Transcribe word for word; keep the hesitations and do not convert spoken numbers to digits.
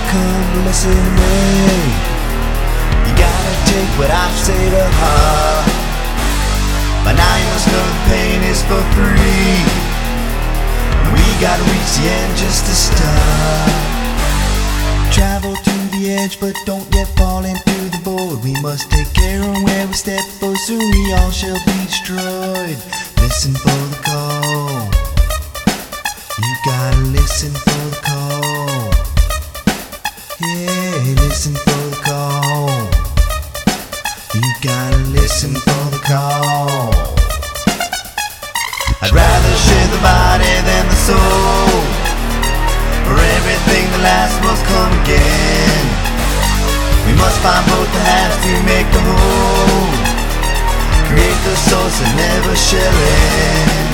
come listen to me. You gotta take what I say to heart. By now you must know the pain is for free. And we gotta reach the end just to start. Travel to the edge but don't yet fall into the void. We must take care of where we step, for soon we all shall be destroyed. Listen for the call. You gotta listen for the call. Yeah, listen for the call. You gotta listen for the call. I'd rather share the body than the soul. For everything that lasts must come again. We must find both the halves to make the whole. Create the source that never shall end.